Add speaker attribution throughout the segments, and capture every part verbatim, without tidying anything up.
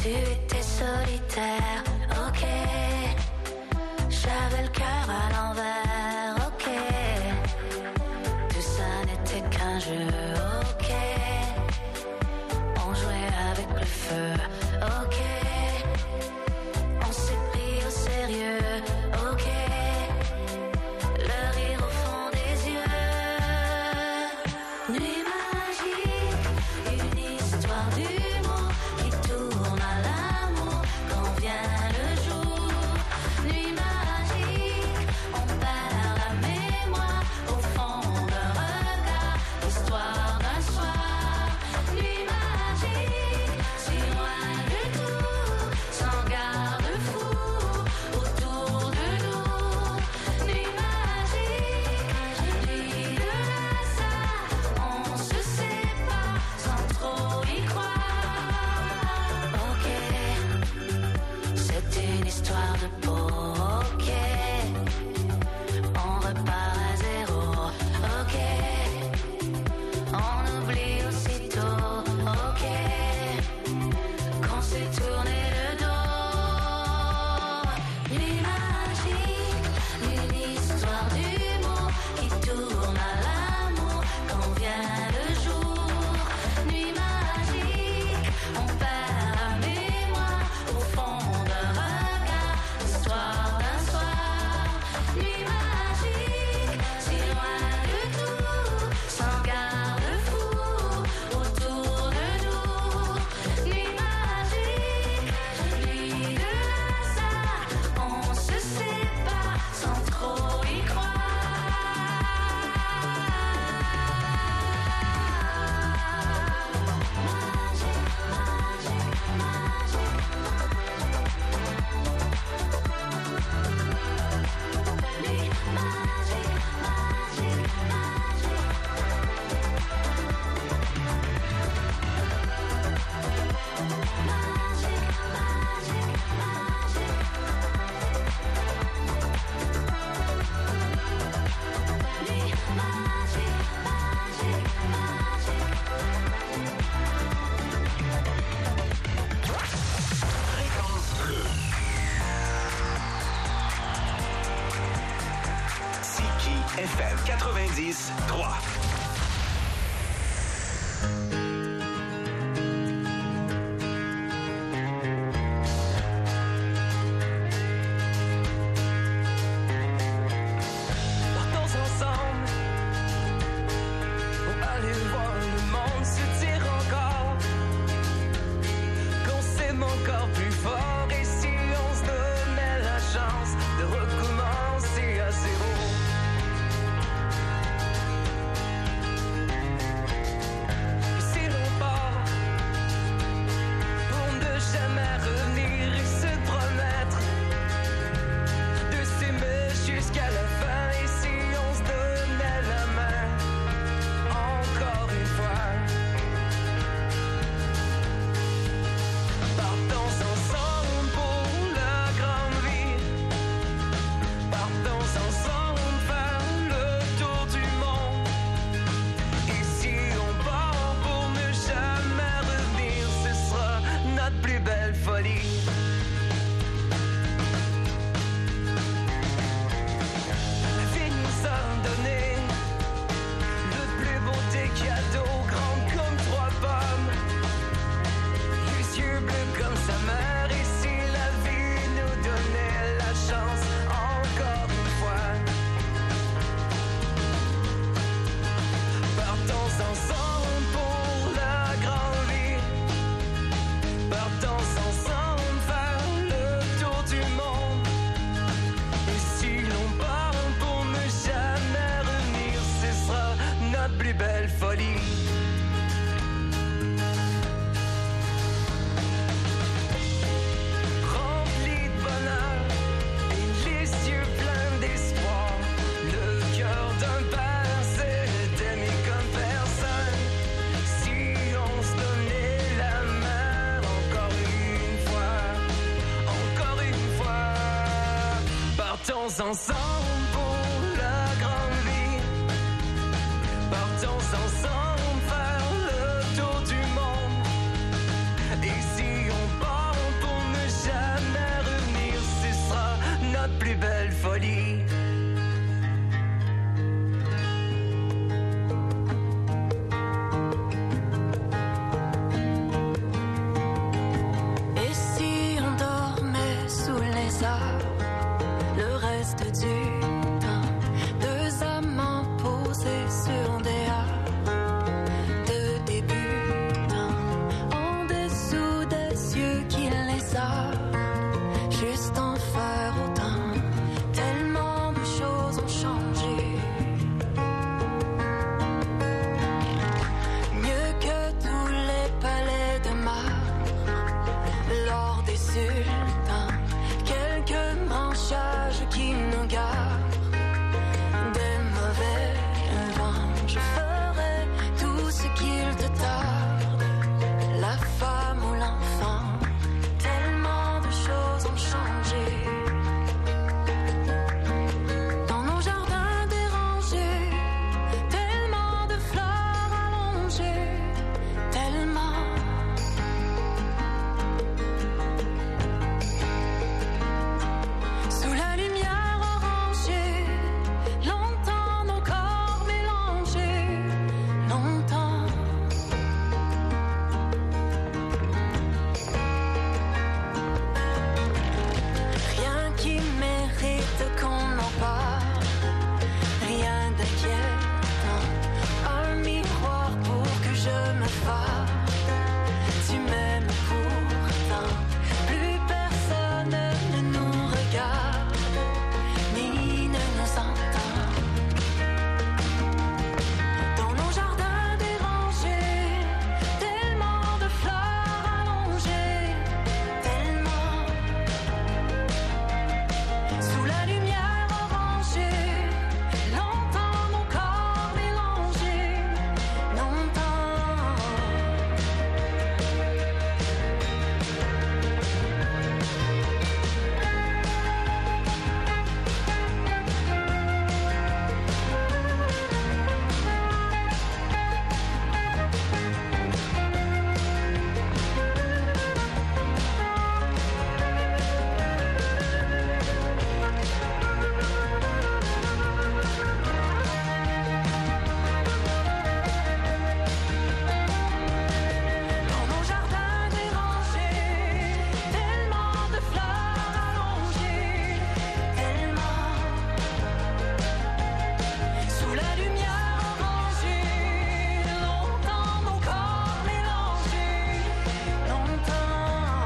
Speaker 1: Tu étais solitaire, ok. J'avais le cœur à l'envers, ok. Tout ça n'était qu'un jeu, ok. On jouait avec le feu, ok. On s'est pris au sérieux, ok. Le rire au fond des yeux. Nuit magique, une histoire d'humour qui tourne à l'amour quand vient le jour. Nuit magique, on perd la mémoire au fond d'un regard, histoire d'un soir. Nuit magique, si loin de tout, sans garde-fou autour de nous. Nuit magique, nuit de hasard, on se sépare sans trop y croire. Ok, c'est une histoire de ok. On repart à zéro, ok. On oublie aussitôt, ok. Qu'on s'est tourné le dos. Nuit magique, une histoire d'humour qui tourne à l'amour quand vient le jour. Nuit magique, on perd la mémoire au fond d'un regard, histoire d'un soir. Nuit magique, si loin de tout, sans garde-fou autour de nous. Nuit magique, nuit de hasard, on se sépare sans trop y
Speaker 2: Siki F M quatre-vingt-dix trois.
Speaker 3: Partons ensemble pour aller voir le monde se dire encore qu'on s'aime encore plus fort. Et si on se donnait la chance de recommencer à zéro. Et si l'on part pour ne jamais revenir et se promettre de s'aimer jusqu'à la fin. Et si on se donnait la main encore une fois. Partons ensemble pour la grande vie. Partons ensemble faire le tour du monde. Et si on part pour ne jamais revenir, ce sera notre plus belle folie. La vie nous a donné le plus beau des cadeaux, grands comme trois pommes, les yeux bleus comme sa mère. Et si la vie nous donnait la chance encore une fois. Partons ensemble pour la grande vie. Partons ensemble faire le tour du monde. Et si l'on part pour ne jamais revenir, ce sera notre plus belle folie. Rempli de bonheur et les yeux pleins d'espoir, le cœur d'un père c'est d'aimer comme personne. Si on se donnait la main encore une fois, encore une fois. Partons ensemble pour la grande vie. Partons ensemble faire le tour du monde. Et si on part
Speaker 1: ça, le reste du temps. Deux amants posés sur des hards de débutants, en dessous des yeux qui les a, juste en faire autant. Tellement de choses ont changé. Mieux que tous les palais de marbre, l'or des sultans, quelques branchages qui nous gardent des mauvais vents. Je ferai tout ce qu'il te tarde, la femme ou l'enfant. Tellement de choses ont changé. Dans nos jardins dérangés, tellement de fleurs allongées, tellement. Sous la lumière orangée, longtemps nos corps mélangés, longtemps. Rien qui mérite qu'on en parle, rien d'inquiétant. Un miroir pour que je me fasse. Tu m'aimes pourtant, plus personne ne nous regarde, ni ne nous entend. Dans nos jardins dérangés, tellement de fleurs allongées, tellement. Sous la lumière orangée, longtemps nos corps mélangés, longtemps. Dans nos jardins dérangés, tellement de fleurs allongées, tellement. Sous la lumière orangée, longtemps nos corps mélangés, longtemps.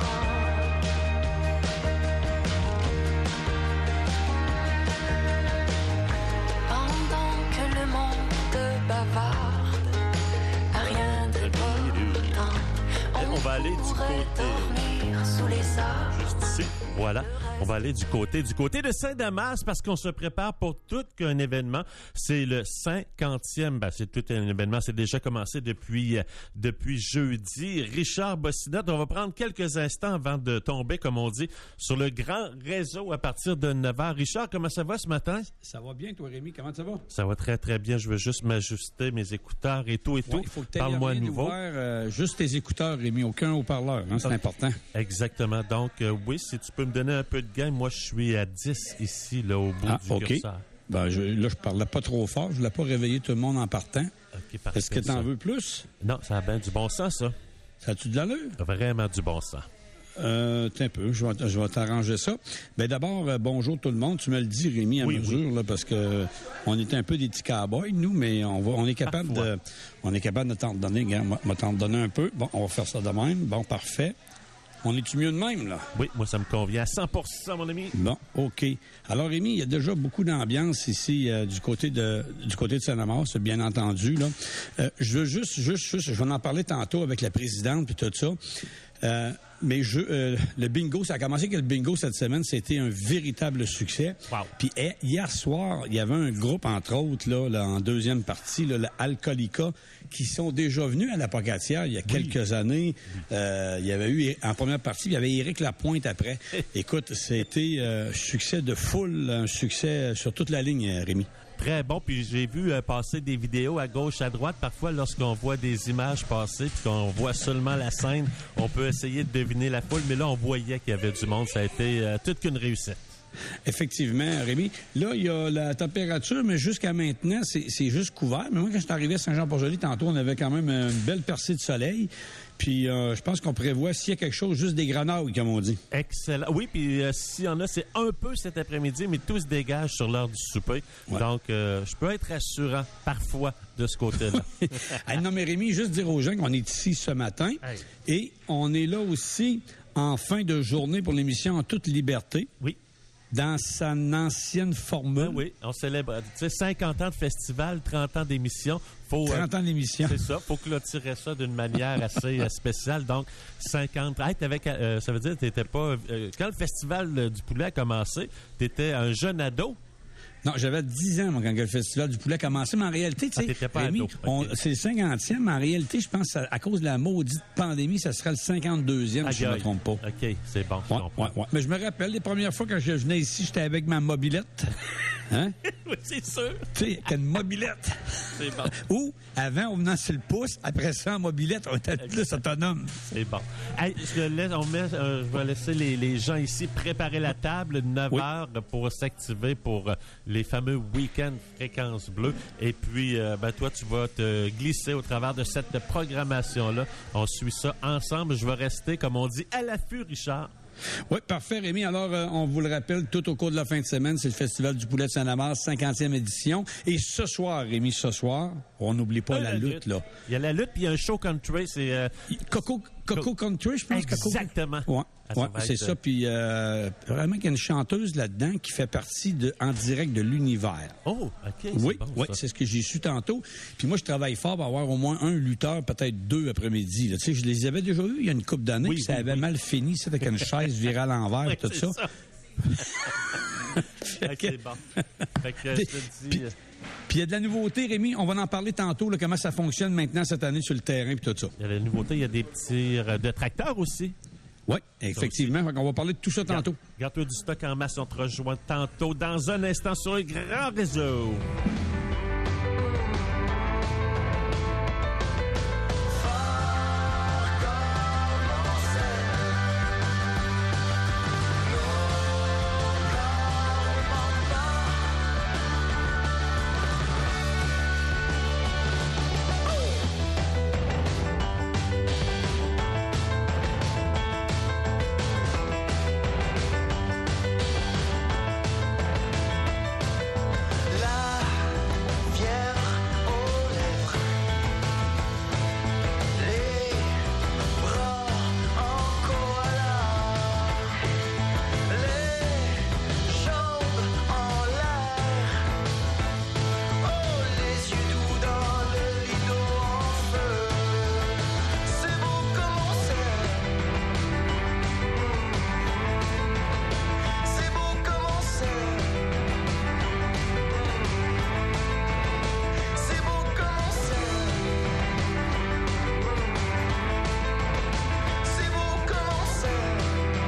Speaker 1: Pendant que le monde bavarde, à rien d'important,
Speaker 4: On va aller du
Speaker 1: pourrait
Speaker 4: côté-
Speaker 1: dormir sous les arbres.
Speaker 4: Juste ici. Voilà. On va aller du côté du côté de Saint-Damas parce qu'on se prépare pour tout qu'un événement. C'est le cinquantième. Ben, c'est tout un événement. C'est déjà commencé depuis, euh, depuis jeudi. Richard Bossinotte, on va prendre quelques instants avant de tomber, comme on dit, sur le grand réseau à partir de neuf heures. Richard, comment ça va ce matin?
Speaker 5: Ça va bien, toi, Rémi? Comment ça va?
Speaker 4: Ça va très, très bien. Je veux juste m'ajuster mes écouteurs et tout et tout.
Speaker 5: Ouais, il faut que tu aies
Speaker 4: Parle-moi à
Speaker 5: rien
Speaker 4: nouveau.
Speaker 5: ouvert, euh, juste tes écouteurs, Rémi, aucun haut-parleur, hein, c'est
Speaker 4: Ok.
Speaker 5: important.
Speaker 4: Exactement. Donc, euh, oui, si tu peux me donner un peu de gain, moi, je suis à dix ici, là, au bout
Speaker 5: Ah,
Speaker 4: du
Speaker 5: OK.
Speaker 4: curseur.
Speaker 5: Ben, je, là, je parlais pas trop fort. Je voulais pas réveiller tout le monde en partant.
Speaker 4: OK, parfait.
Speaker 5: Est-ce que tu en
Speaker 4: ça.
Speaker 5: veux plus?
Speaker 4: Non, ça a bien du bon sens, ça.
Speaker 5: Ça a-tu de l'allure?
Speaker 4: Vraiment du bon sens.
Speaker 5: Euh, t'es un peu, je vais, je vais t'arranger ça. Ben d'abord, euh, bonjour tout le monde. Tu me le dis, Rémi, à
Speaker 4: Oui,
Speaker 5: mesure,
Speaker 4: oui.
Speaker 5: là, parce que on est un peu des petits cowboys, nous, mais on va, on est capable
Speaker 4: Parfois.
Speaker 5: de, on est capable de t'en donner. Regarde, moi, moi, t'en donner un peu. Bon, on va faire ça de même. Bon, parfait. On est-tu mieux de même, là?
Speaker 4: Oui, moi, ça me convient à cent pour cent, mon ami.
Speaker 5: Bon, OK. Alors, Rémi, il y a déjà beaucoup d'ambiance ici euh, du côté de du côté de Saint-Damas, bien entendu. Là. Euh, je veux juste, juste, juste, je vais en parler tantôt avec la présidente puis tout ça. Euh, mais je, euh, le bingo, ça a commencé que le bingo cette semaine, c'était un véritable succès.
Speaker 4: Wow.
Speaker 5: Puis eh, hier soir, il y avait un groupe, entre autres, là, là en deuxième partie, là, le Alcoolica, qui sont déjà venus à la Pocatière il y a quelques années. Euh, il y avait eu, en première partie, il y avait Éric Lapointe après. Écoute, c'était euh, un succès de foule, un succès sur toute la ligne, Rémi.
Speaker 4: Très bon. Puis j'ai vu euh, passer des vidéos à gauche, à droite. Parfois, lorsqu'on voit des images passer puis qu'on voit seulement la scène, on peut essayer de deviner la foule. Mais là, on voyait qu'il y avait du monde. Ça a été euh, toute qu'une réussite.
Speaker 5: Effectivement, Rémi. Là, il y a la température, mais jusqu'à maintenant, c'est, c'est juste couvert. Mais moi, quand je suis arrivé à Saint-Jean-Port-Joli, tantôt, on avait quand même une belle percée de soleil. Puis euh, je pense qu'on prévoit, s'il y a quelque chose, juste des grenouilles, comme on dit.
Speaker 4: Excellent. Oui, puis euh, s'il y en a, c'est un peu cet après-midi, mais tout se dégage sur l'heure du souper.
Speaker 5: Ouais.
Speaker 4: Donc, euh, je peux être rassurant parfois de ce côté-là.
Speaker 5: Hey, non, mais Rémi, juste dire aux gens qu'on est ici ce matin
Speaker 4: Hey.
Speaker 5: et on est là aussi en fin de journée pour l'émission En toute liberté.
Speaker 4: Oui.
Speaker 5: Dans sa ancienne formule.
Speaker 4: Ben oui, on célèbre, tu sais, cinquante ans de festival, trente ans d'émission. Faut, euh,
Speaker 5: trente ans d'émission.
Speaker 4: C'est ça, faut clôturer ça d'une manière assez euh, spéciale. Donc, cinquante. Hey, t'avais, euh, ça veut dire que t'étais pas. Euh, quand le festival euh, du poulet a commencé, t'étais un jeune ado.
Speaker 5: Non, j'avais dix ans, moi, quand le Festival du poulet a commencé. Mais en réalité, tu
Speaker 4: Ah,
Speaker 5: sais,
Speaker 4: t'étais pas
Speaker 5: Rémi,
Speaker 4: ado.
Speaker 5: on-
Speaker 4: Ok.
Speaker 5: c'est le cinquantième. Mais en réalité, je pense, à, à cause de la maudite pandémie, ça sera le cinquantedeuxième, si je ne me
Speaker 4: Aïe,
Speaker 5: trompe pas.
Speaker 4: OK, c'est bon. je
Speaker 5: Ouais,
Speaker 4: comprends.
Speaker 5: ouais, ouais. Mais je me rappelle, les premières fois quand je venais ici, j'étais avec ma mobilette. Hein?
Speaker 4: Oui, c'est sûr.
Speaker 5: Tu sais, avec une mobilette.
Speaker 4: C'est bon.
Speaker 5: Ou, avant, on venait sur le pouce. Après ça, en mobilette, on était plus autonome.
Speaker 4: C'est bon. Hey, je, laisse, on met, euh, je vais laisser les, les gens ici préparer la table, neuf heures pour s'activer pour euh, les fameux week-ends Fréquence Bleue. Et puis, euh, ben, toi, tu vas te glisser au travers de cette programmation-là. On suit ça ensemble. Je vais rester, comme on dit, à l'affût, Richard.
Speaker 5: Oui, parfait, Rémi. Alors, euh, on vous le rappelle, tout au cours de la fin de semaine, c'est le Festival du poulet de Saint-Damas, cinquantième édition. Et ce soir, Rémi, ce soir, on n'oublie pas
Speaker 4: Euh,
Speaker 5: la lutte, là.
Speaker 4: Il y a la lutte, puis il y a un show country. C'est euh,
Speaker 5: Coco, Coco Country, je pense. Coco-
Speaker 4: exactement.
Speaker 5: Ouais,
Speaker 4: Ah, ça
Speaker 5: ouais,
Speaker 4: va
Speaker 5: c'est
Speaker 4: être,
Speaker 5: ça. Puis, euh, vraiment qu'il y a une chanteuse là-dedans qui fait partie de En direct de l'univers.
Speaker 4: Oh, OK. c'est
Speaker 5: Oui,
Speaker 4: bon,
Speaker 5: oui,
Speaker 4: ça.
Speaker 5: c'est ce que j'ai su tantôt. Puis moi, je travaille fort pour avoir au moins un lutteur, peut-être deux après-midi. là. Tu sais, je les avais déjà vus il y a une couple d'années,
Speaker 4: Oui,
Speaker 5: puis ça
Speaker 4: oui,
Speaker 5: avait
Speaker 4: oui.
Speaker 5: mal fini, ça, avec une chaise virée à l'envers,
Speaker 4: Ouais,
Speaker 5: et tout
Speaker 4: c'est
Speaker 5: ça.
Speaker 4: ça. Ok, c'est bon. Fait que,
Speaker 5: Des-
Speaker 4: je te dis...
Speaker 5: puis-
Speaker 4: euh,
Speaker 5: Puis il y a de la nouveauté, Rémi. On va en parler tantôt, là, comment ça fonctionne maintenant cette année sur le terrain, puis tout ça.
Speaker 4: Il y a la nouveauté, il y a des petits euh, de tracteurs aussi.
Speaker 5: Oui, effectivement. On va parler de tout ça tantôt.
Speaker 4: Garde-toi du stock en masse. On te rejoint tantôt dans un instant sur le grand réseau.
Speaker 3: La fièvre aux lèvres, les bras en koala, les jambes en l'air, oh les yeux doux dans le lido en feu. C'est beau comme on s'aime, c'est beau comme on s'aime. C'est beau comme on s'aime. C'est beau comme on s'aime.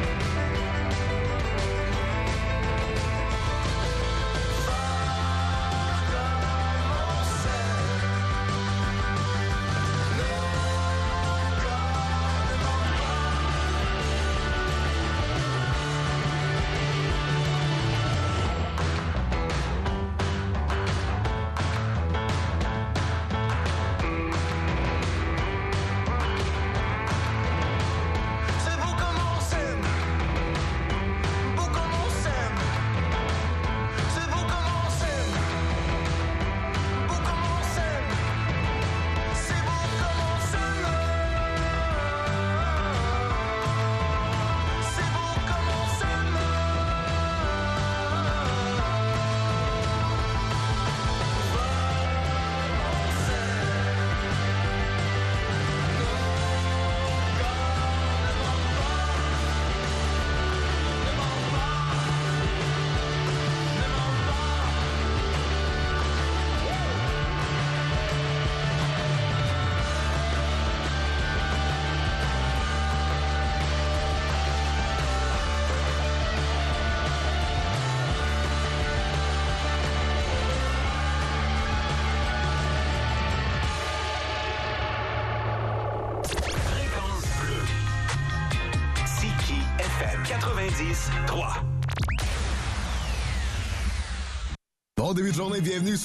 Speaker 3: C'est beau comme on s'aime. Beau comme on s'aime. C'est beau comme on s'aime. Beau comme on s'aime. C'est beau comme on s'aime. C'est beau comme on s'aime.
Speaker 2: Fréquence Bleue. Siki F M quatre-vingt-dix trois.
Speaker 6: Bon début de journée, bienvenue